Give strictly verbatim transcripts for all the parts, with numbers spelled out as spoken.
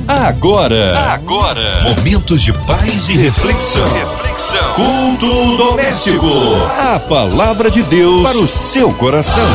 Agora, agora, momentos de paz e reflexão. Reflexão. Culto doméstico. A palavra de Deus para o seu coração.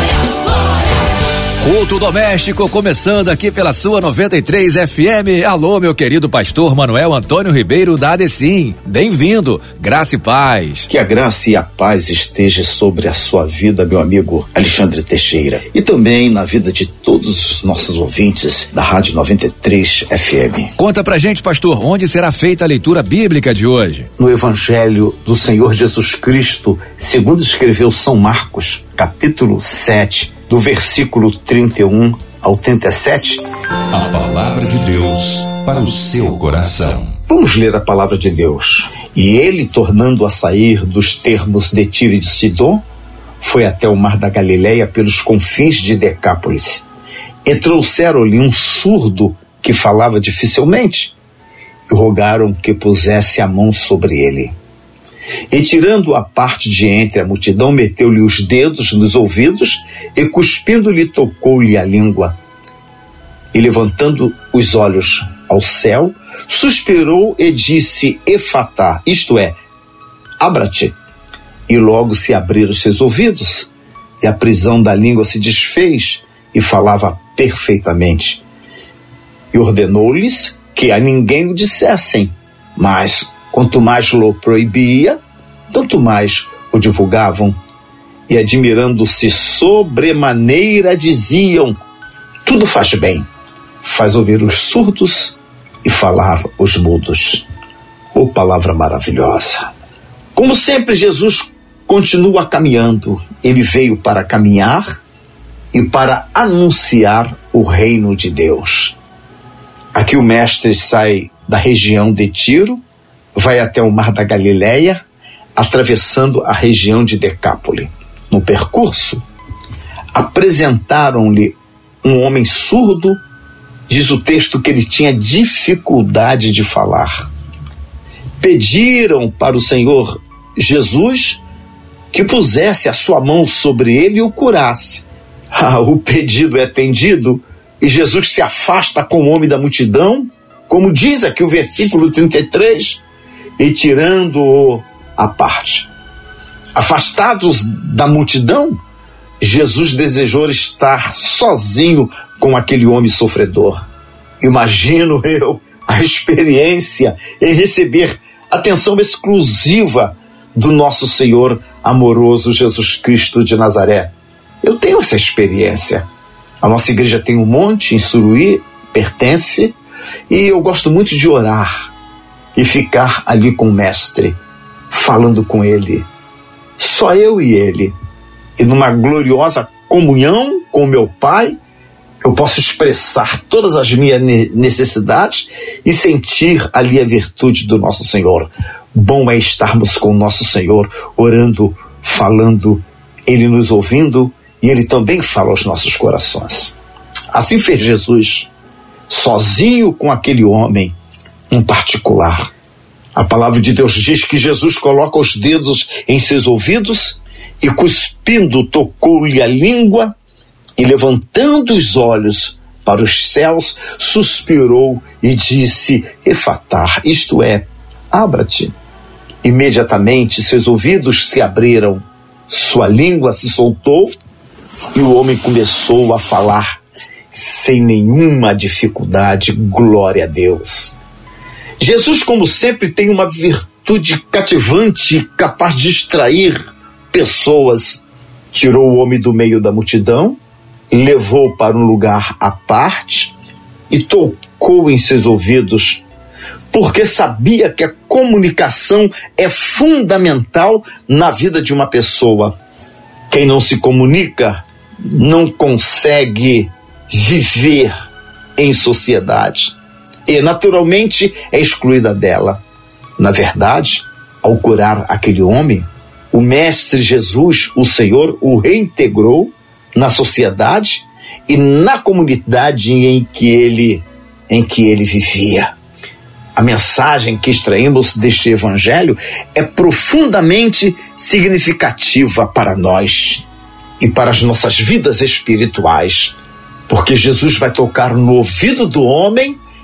Culto doméstico começando aqui pela sua noventa e três F M. Alô, meu querido pastor Manuel Antônio Ribeiro da ADECIM. Bem-vindo, graça e paz. Que a graça e a paz esteja sobre a sua vida, meu amigo Alexandre Teixeira. E também na vida de todos os nossos ouvintes da Rádio noventa e três F M. Conta pra gente, pastor, onde será feita a leitura bíblica de hoje? No Evangelho do Senhor Jesus Cristo, segundo escreveu São Marcos, capítulo sete, do versículo trinta e um ao trinta e sete. A palavra de Deus para o seu coração. Vamos ler a palavra de Deus. E ele, tornando a sair dos termos de Tiro e de Sidom, foi até o mar da Galileia pelos confins de Decápolis. E trouxeram-lhe um surdo que falava dificilmente, e rogaram que pusesse a mão sobre ele. E tirando a parte de entre a multidão, meteu-lhe os dedos nos ouvidos e cuspindo-lhe tocou-lhe a língua. E levantando os olhos ao céu, suspirou e disse: Efatá, isto é, abra-te. E logo se abriram seus ouvidos, e a prisão da língua se desfez, e falava perfeitamente. E ordenou-lhes que a ninguém o dissessem, mas quanto mais o proibia, tanto mais o divulgavam. E admirando-se sobremaneira, diziam: tudo faz bem, faz ouvir os surdos e falar os mudos. Oh, palavra maravilhosa! Como sempre, Jesus continua caminhando. Ele veio para caminhar e para anunciar o reino de Deus. Aqui o mestre sai da região de Tiro, vai até o mar da Galileia, atravessando a região de Decápolis. No percurso, apresentaram-lhe um homem surdo. Diz o texto que ele tinha dificuldade de falar. Pediram para o Senhor Jesus que pusesse a sua mão sobre ele e o curasse. Ah, o pedido é atendido e Jesus se afasta com o homem da multidão, como diz aqui o versículo trinta e três, e tirando-o à parte. Afastados da multidão, Jesus desejou estar sozinho com aquele homem sofredor. Imagino eu a experiência em receber atenção exclusiva do nosso Senhor amoroso Jesus Cristo de Nazaré. Eu tenho essa experiência. A nossa igreja tem um monte em Suruí, pertence, e eu gosto muito de orar e ficar ali com o mestre, falando com ele, só eu e ele, e numa gloriosa comunhão com o meu Pai, eu posso expressar todas as minhas necessidades e sentir ali a virtude do nosso Senhor. Bom é estarmos com o nosso Senhor, orando, falando, Ele nos ouvindo, e Ele também fala aos nossos corações. Assim fez Jesus, sozinho com aquele homem, em particular. A palavra de Deus diz que Jesus coloca os dedos em seus ouvidos e, cuspindo, tocou-lhe a língua e, levantando os olhos para os céus, suspirou e disse: Efatá, isto é, abra-te. Imediatamente seus ouvidos se abriram, sua língua se soltou e o homem começou a falar sem nenhuma dificuldade. Glória a Deus. Jesus, como sempre, tem uma virtude cativante, capaz de distrair pessoas. Tirou o homem do meio da multidão, levou para um lugar à parte e tocou em seus ouvidos, porque sabia que a comunicação é fundamental na vida de uma pessoa. Quem não se comunica não consegue viver em sociedade e, naturalmente, é excluída dela. Na verdade, ao curar aquele homem, o Mestre Jesus, o Senhor, o reintegrou na sociedade e na comunidade em que ele, em que ele vivia. A mensagem que extraímos deste evangelho é profundamente significativa para nós e para as nossas vidas espirituais, porque Jesus vai tocar no ouvido do homem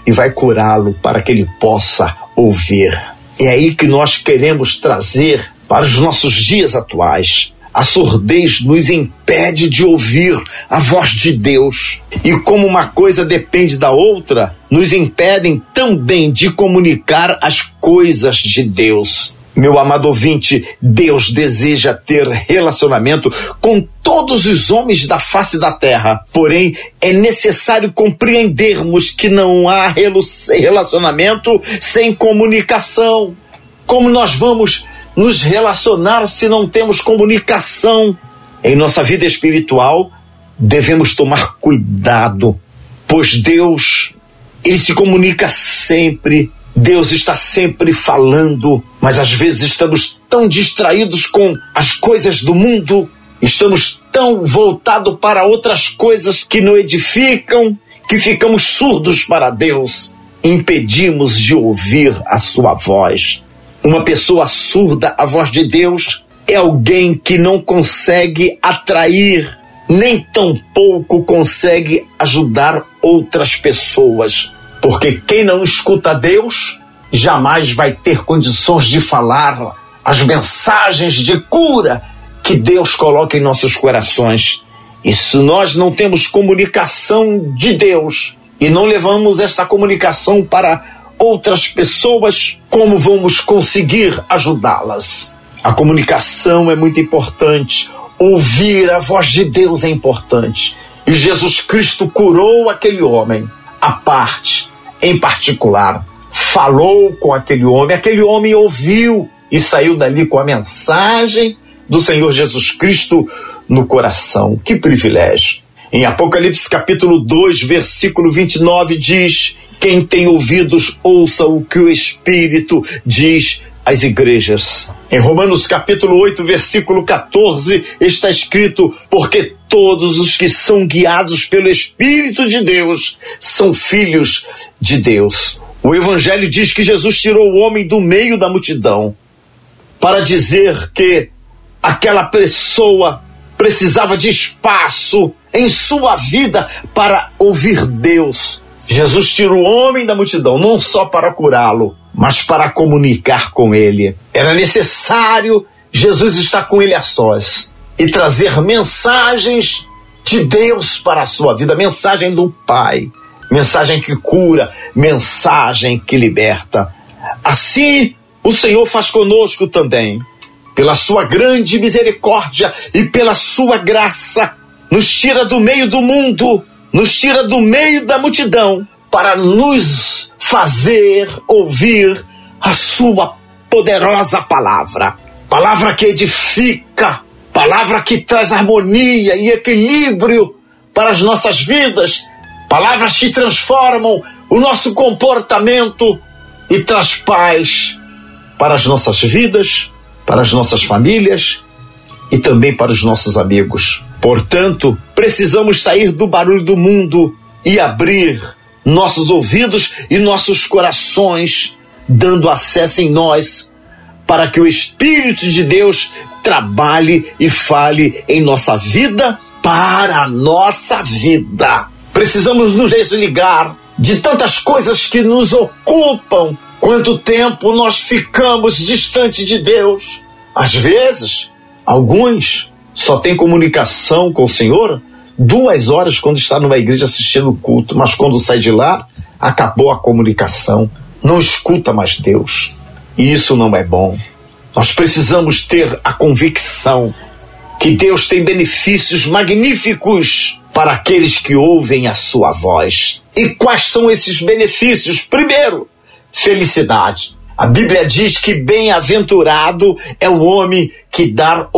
e vai curá-lo para que ele possa ouvir. É aí que nós queremos trazer para os nossos dias atuais. A surdez nos impede de ouvir a voz de Deus. E como uma coisa depende da outra, nos impedem também de comunicar as coisas de Deus. Meu amado ouvinte, Deus deseja ter relacionamento com todos os homens da face da terra. Porém, é necessário compreendermos que não há relacionamento sem comunicação. Como nós vamos nos relacionar se não temos comunicação? Em nossa vida espiritual, devemos tomar cuidado, pois Deus, Ele se comunica sempre. Deus está sempre falando, mas às vezes estamos tão distraídos com as coisas do mundo, estamos tão voltados para outras coisas que não edificam, que ficamos surdos para Deus, impedimos de ouvir a sua voz. Uma pessoa surda à voz de Deus é alguém que não consegue atrair, nem tampouco consegue ajudar outras pessoas. Porque quem não escuta Deus jamais vai ter condições de falar as mensagens de cura que Deus coloca em nossos corações. E se nós não temos comunicação de Deus e não levamos esta comunicação para outras pessoas, como vamos conseguir ajudá-las? A comunicação é muito importante. Ouvir a voz de Deus é importante. E Jesus Cristo curou aquele homem à parte, em particular, falou com aquele homem, aquele homem ouviu e saiu dali com a mensagem do Senhor Jesus Cristo no coração. Que privilégio! Em Apocalipse capítulo dois, versículo vinte e nove diz: quem tem ouvidos, ouça o que o Espírito diz às igrejas. Em Romanos capítulo oito, versículo quatorze, está escrito: porque todos os que são guiados pelo Espírito de Deus são filhos de Deus. O Evangelho diz que Jesus tirou o homem do meio da multidão para dizer que aquela pessoa precisava de espaço em sua vida para ouvir Deus. Jesus tira o homem da multidão, não só para curá-lo, mas para comunicar com ele. Era necessário Jesus estar com ele a sós e trazer mensagens de Deus para a sua vida, mensagem do Pai, mensagem que cura, mensagem que liberta. Assim, o Senhor faz conosco também. Pela sua grande misericórdia e pela sua graça, nos tira do meio do mundo, nos tira do meio da multidão, para nos fazer ouvir a sua poderosa palavra. Palavra que edifica, palavra que traz harmonia e equilíbrio para as nossas vidas, palavras que transformam o nosso comportamento e traz paz para as nossas vidas, para as nossas famílias e também para os nossos amigos. Portanto, precisamos sair do barulho do mundo e abrir nossos ouvidos e nossos corações, dando acesso em nós para que o Espírito de Deus trabalhe e fale em nossa vida, para a nossa vida. Precisamos nos desligar de tantas coisas que nos ocupam. Quanto tempo nós ficamos distante de Deus? Às vezes, alguns só têm comunicação com o Senhor duas horas quando está numa igreja assistindo o culto, mas quando sai de lá, acabou a comunicação. Não escuta mais Deus. E isso não é bom. Nós precisamos ter a convicção que Deus tem benefícios magníficos para aqueles que ouvem a sua voz. E quais são esses benefícios? Primeiro, felicidade. A Bíblia diz que bem-aventurado é o homem que dá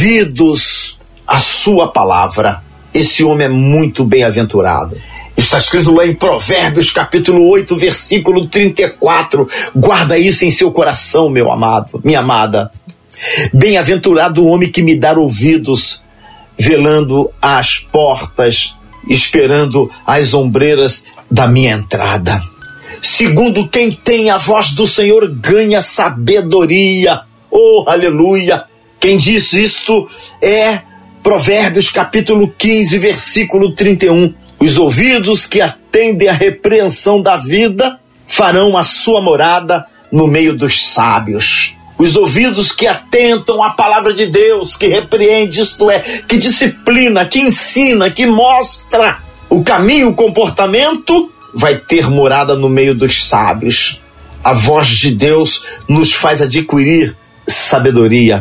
ouvidos à sua palavra. Esse homem é muito bem-aventurado. Está escrito lá em Provérbios capítulo oito, versículo trinta e quatro. Guarda isso em seu coração, meu amado, minha amada. Bem-aventurado o homem que me dá ouvidos, velando às portas, esperando as ombreiras da minha entrada. Segundo, quem tem a voz do Senhor ganha sabedoria. Oh, aleluia! Quem diz isto é Provérbios capítulo quinze, versículo trinta e um. Os ouvidos que atendem entendem a repreensão da vida farão a sua morada no meio dos sábios. Os ouvidos que atentam à palavra de Deus, que repreende, isto é, que disciplina, que ensina, que mostra o caminho, o comportamento, vai ter morada no meio dos sábios. A voz de Deus nos faz adquirir sabedoria.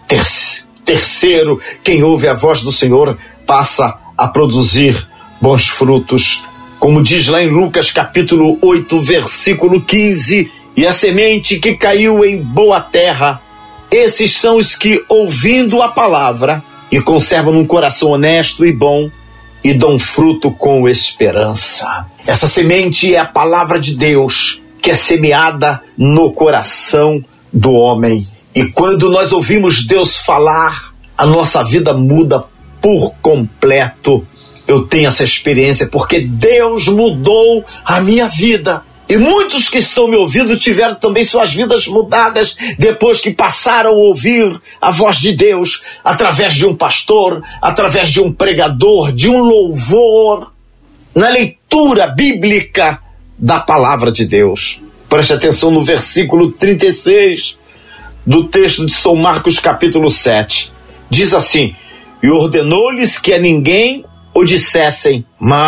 Terceiro, quem ouve a voz do Senhor passa a produzir bons frutos. Como diz lá em Lucas capítulo oito, versículo quinze, e a semente que caiu em boa terra, esses são os que, ouvindo a palavra, e conservam num coração honesto e bom, e dão fruto com esperança. Essa semente é a palavra de Deus, que é semeada no coração do homem. E quando nós ouvimos Deus falar, a nossa vida muda por completo. Eu tenho essa experiência porque Deus mudou a minha vida. E muitos que estão me ouvindo tiveram também suas vidas mudadas depois que passaram a ouvir a voz de Deus através de um pastor, através de um pregador, de um louvor, na leitura bíblica da palavra de Deus. Preste atenção no versículo trinta e seis do texto de São Marcos capítulo sete. Diz assim: e ordenou-lhes que a ninguém o dissessem,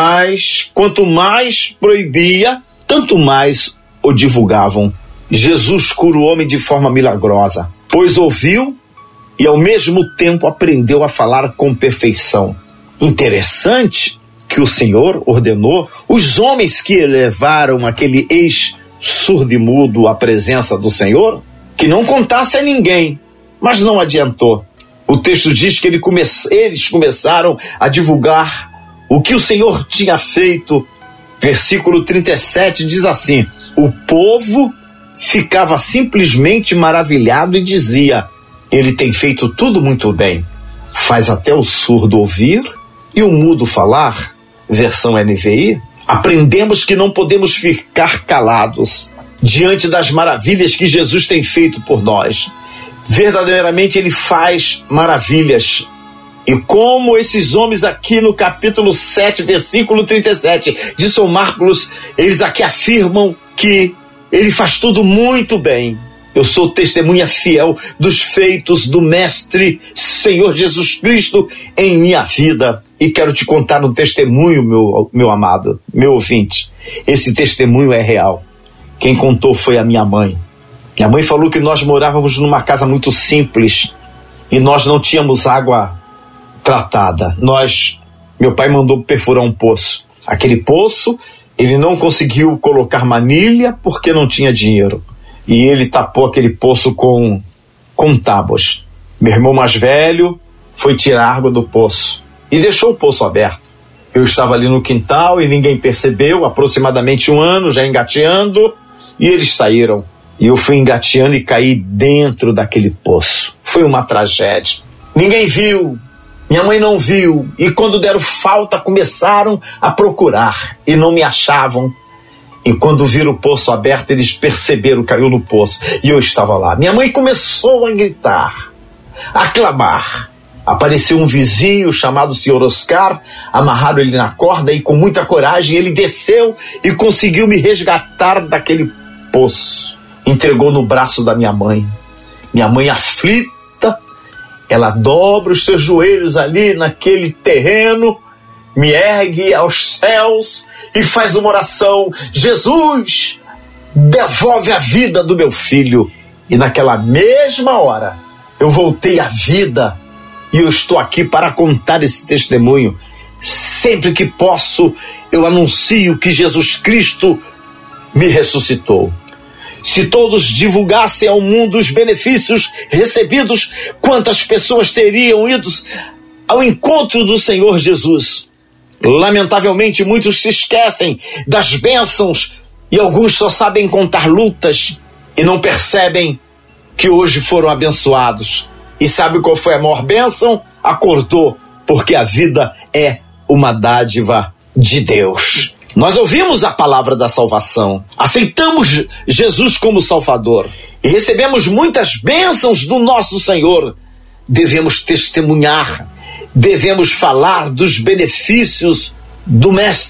mas quanto mais proibia, tanto mais o divulgavam. Jesus cura o homem de forma milagrosa, pois ouviu e ao mesmo tempo aprendeu a falar com perfeição. Interessante que o Senhor ordenou os homens que levaram aquele ex-surdo e mudo à presença do Senhor que não contasse a ninguém, mas não adiantou. O texto diz que ele come- eles começaram a divulgar o que o Senhor tinha feito. Versículo trinta e sete diz assim: o povo ficava simplesmente maravilhado e dizia: ele tem feito tudo muito bem. Faz até o surdo ouvir e o mudo falar. Versão N V I. Aprendemos que não podemos ficar calados diante das maravilhas que Jesus tem feito por nós. Verdadeiramente ele faz maravilhas. E como esses homens aqui no capítulo sete, versículo trinta e sete de São Marcos, eles aqui afirmam que ele faz tudo muito bem. Eu sou testemunha fiel dos feitos do Mestre Senhor Jesus Cristo em minha vida. E quero te contar um testemunho, meu, meu amado, meu ouvinte. Esse testemunho é real. Quem contou foi a minha mãe. Minha mãe falou que nós morávamos numa casa muito simples e nós não tínhamos água tratada. Nós, meu pai mandou perfurar um poço. Aquele poço, ele não conseguiu colocar manilha porque não tinha dinheiro. E ele tapou aquele poço com, com tábuas. Meu irmão mais velho foi tirar água do poço e deixou o poço aberto. Eu estava ali no quintal e ninguém percebeu, aproximadamente um ano, já engateando, e eles saíram. E eu fui engateando e caí dentro daquele poço. Foi uma tragédia. Ninguém viu, minha mãe não viu, e quando deram falta começaram a procurar e não me achavam. E quando viram o poço aberto, eles perceberam, caiu no poço, e eu estava lá. Minha mãe começou a gritar, a clamar. Apareceu um vizinho chamado senhor Oscar, amarraram ele na corda e com muita coragem ele desceu e conseguiu me resgatar daquele poço. Entregou no braço da minha mãe. Minha mãe aflita, ela dobra os seus joelhos ali naquele terreno, me ergue aos céus e faz uma oração: Jesus, devolve a vida do meu filho. E naquela mesma hora eu voltei à vida e eu estou aqui para contar esse testemunho. Sempre que posso eu anuncio que Jesus Cristo me ressuscitou. Se todos divulgassem ao mundo os benefícios recebidos, quantas pessoas teriam ido ao encontro do Senhor Jesus? Lamentavelmente, muitos se esquecem das bênçãos e alguns só sabem contar lutas e não percebem que hoje foram abençoados. E sabe qual foi a maior bênção? Acordou, porque a vida é uma dádiva de Deus. Nós ouvimos a palavra da salvação, aceitamos Jesus como Salvador e recebemos muitas bênçãos do nosso Senhor. Devemos testemunhar, devemos falar dos benefícios do Mestre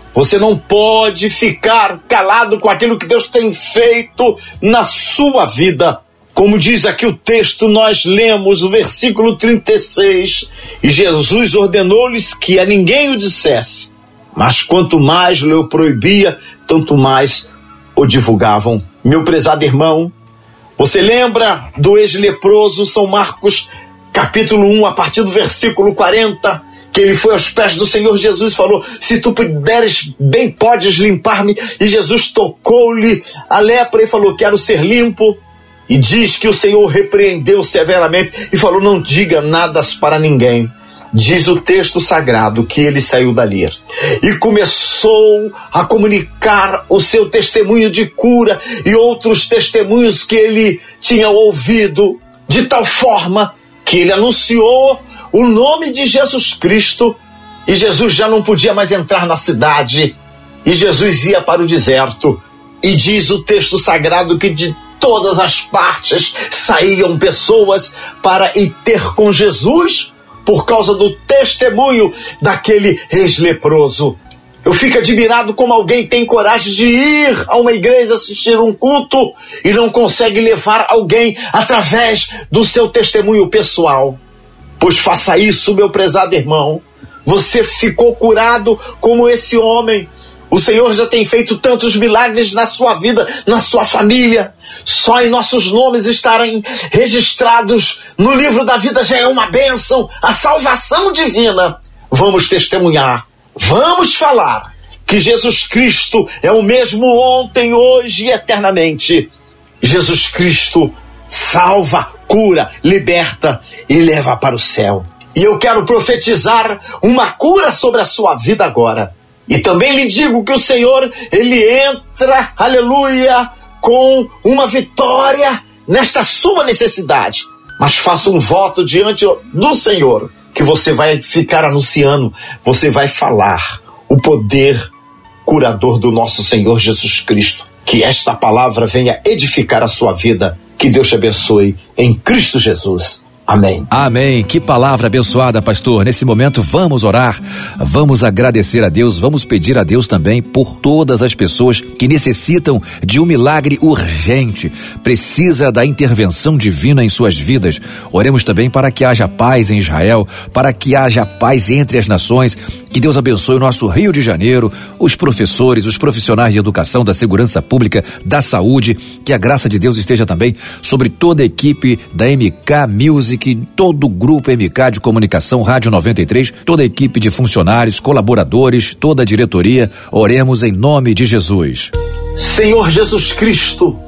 Você não pode ficar calado com aquilo que Deus tem feito na sua vida. Como diz aqui o texto, nós lemos o versículo trinta e seis, e Jesus ordenou-lhes que a ninguém o dissesse, mas quanto mais lhe o proibia, tanto mais o divulgavam. Meu prezado irmão, você lembra do ex-leproso, São Marcos, capítulo um, a partir do versículo quarenta, que ele foi aos pés do Senhor Jesus e falou, se tu puderes, bem podes limpar-me. E Jesus tocou-lhe a lepra e falou, quero ser limpo. E diz que o Senhor repreendeu severamente e falou, não diga nada para ninguém. Diz o texto sagrado que ele saiu dali e começou a comunicar o seu testemunho de cura e outros testemunhos que ele tinha ouvido, de tal forma que ele anunciou o nome de Jesus Cristo, e Jesus já não podia mais entrar na cidade, e Jesus ia para o deserto. E diz o texto sagrado que de todas as partes saíam pessoas para ir ter com Jesus por causa do testemunho daquele ex-leproso. Eu fico admirado como alguém tem coragem de ir a uma igreja assistir um culto e não consegue levar alguém através do seu testemunho pessoal. Pois faça isso, meu prezado irmão. Você ficou curado como esse homem. O Senhor já tem feito tantos milagres na sua vida, na sua família. Só em nossos nomes estarem registrados no livro da vida já é uma bênção, a salvação divina. Vamos testemunhar, vamos falar que Jesus Cristo é o mesmo ontem, hoje e eternamente. Jesus Cristo salva, cura, liberta e leva para o céu. E eu quero profetizar uma cura sobre a sua vida agora. E também lhe digo que o Senhor, Ele entra, aleluia, com uma vitória nesta sua necessidade. Mas faça um voto diante do Senhor, que você vai ficar anunciando, você vai falar o poder curador do nosso Senhor Jesus Cristo. Que esta palavra venha edificar a sua vida. Que Deus te abençoe em Cristo Jesus. Amém. Amém. Que palavra abençoada, pastor. Nesse momento vamos orar, vamos agradecer a Deus, vamos pedir a Deus também por todas as pessoas que necessitam de um milagre urgente, precisa da intervenção divina em suas vidas. Oremos também para que haja paz em Israel, para que haja paz entre as nações. Que Deus abençoe o nosso Rio de Janeiro, os professores, os profissionais de educação, da segurança pública, da saúde. Que a graça de Deus esteja também sobre toda a equipe da M K Music, todo o grupo M K de comunicação, Rádio noventa e três, toda a equipe de funcionários, colaboradores, toda a diretoria. Oremos em nome de Jesus. Senhor Jesus Cristo,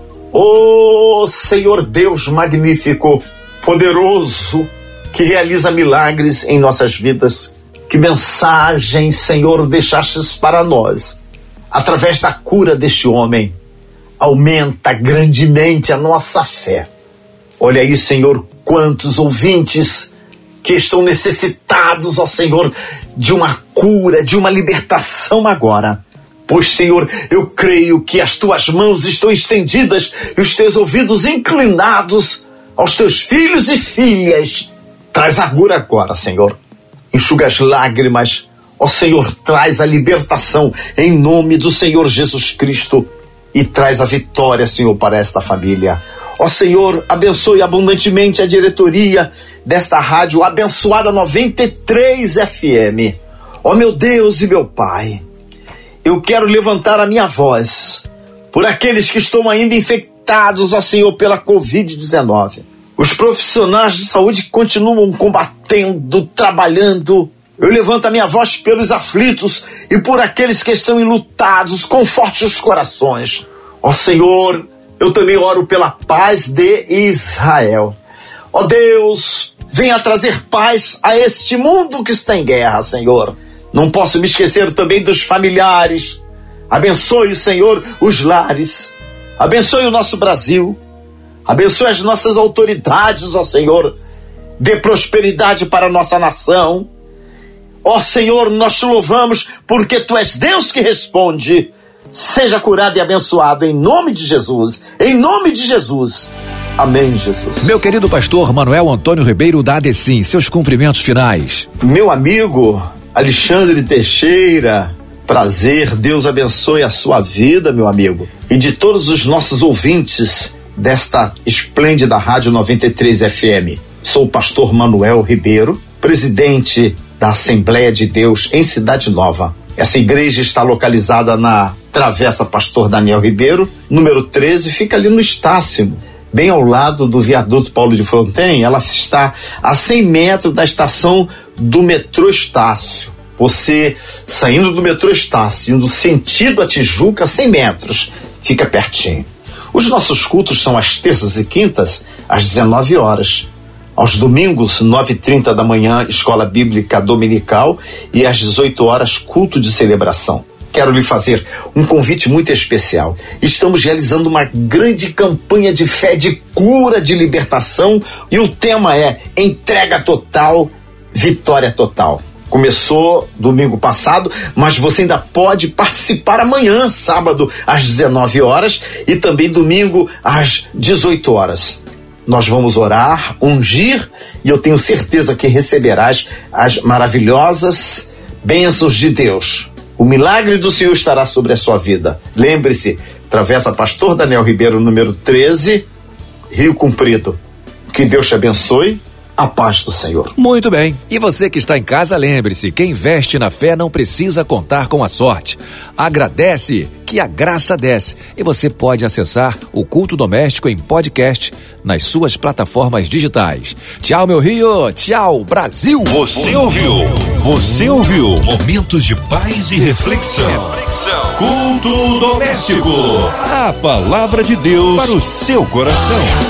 ó Senhor Deus magnífico, poderoso, que realiza milagres em nossas vidas. Que mensagem, Senhor, deixastes para nós, através da cura deste homem. Aumenta grandemente a nossa fé. Olha aí, Senhor, quantos ouvintes que estão necessitados, ó Senhor, de uma cura, de uma libertação agora. Pois, Senhor, eu creio que as tuas mãos estão estendidas e os teus ouvidos inclinados aos teus filhos e filhas. Traz a cura agora, Senhor. Enxuga as lágrimas. Ó Senhor, traz a libertação em nome do Senhor Jesus Cristo e traz a vitória, Senhor, para esta família. Ó Senhor, abençoe abundantemente a diretoria desta rádio abençoada noventa e três F M. Ó meu Deus e meu Pai, eu quero levantar a minha voz por aqueles que estão ainda infectados, ó Senhor, pela covid dezenove. Os profissionais de saúde continuam combatendo, trabalhando. Eu levanto a minha voz pelos aflitos e por aqueles que estão enlutados, conforte os corações. Ó Senhor, eu também oro pela paz de Israel. Ó Deus, venha trazer paz a este mundo que está em guerra, Senhor. Não posso me esquecer também dos familiares. Abençoe, Senhor, os lares. Abençoe o nosso Brasil. Abençoe as nossas autoridades, ó Senhor. Dê prosperidade para a nossa nação. Ó Senhor, nós te louvamos porque Tu és Deus que responde. Seja curado e abençoado em nome de Jesus. Em nome de Jesus. Amém, Jesus. Meu querido pastor Manuel Antônio Ribeiro da ADECIM, seus cumprimentos finais. Meu amigo Alexandre Teixeira, prazer, Deus abençoe a sua vida, meu amigo, e de todos os nossos ouvintes desta esplêndida Rádio noventa e três F M. Sou o pastor Manuel Ribeiro, presidente da Assembleia de Deus em Cidade Nova. Essa igreja está localizada na Travessa Pastor Daniel Ribeiro, número treze, fica ali no Estácio, bem ao lado do viaduto Paulo de Fronten. Ela está a cem metros da estação do metrô Estácio. Você, saindo do metrô Estácio, indo sentido a Tijuca, cem metros, fica pertinho. Os nossos cultos são às terças e quintas, às dezenove horas. Aos domingos, nove e trinta da manhã, Escola Bíblica Dominical, e às dezoito horas, culto de celebração. Quero lhe fazer um convite muito especial. Estamos realizando uma grande campanha de fé, de cura, de libertação, e o tema é entrega total, vitória total. Começou domingo passado, mas você ainda pode participar amanhã, sábado, às dezenove horas, e também domingo, às dezoito horas. Nós vamos orar, ungir, e eu tenho certeza que receberás as maravilhosas bênçãos de Deus. O milagre do Senhor estará sobre a sua vida. Lembre-se, Travessa Pastor Daniel Ribeiro, número treze, Rio Comprido. Que Deus te abençoe. A paz do Senhor. Muito bem. E você que está em casa, lembre-se, quem investe na fé não precisa contar com a sorte. Agradece que a graça desce. E você pode acessar o Culto Doméstico em podcast nas suas plataformas digitais. Tchau, meu Rio. Tchau, Brasil. Você ouviu? Você ouviu? Momentos de paz e reflexão. Reflexão. Culto Doméstico. A palavra de Deus para o seu coração.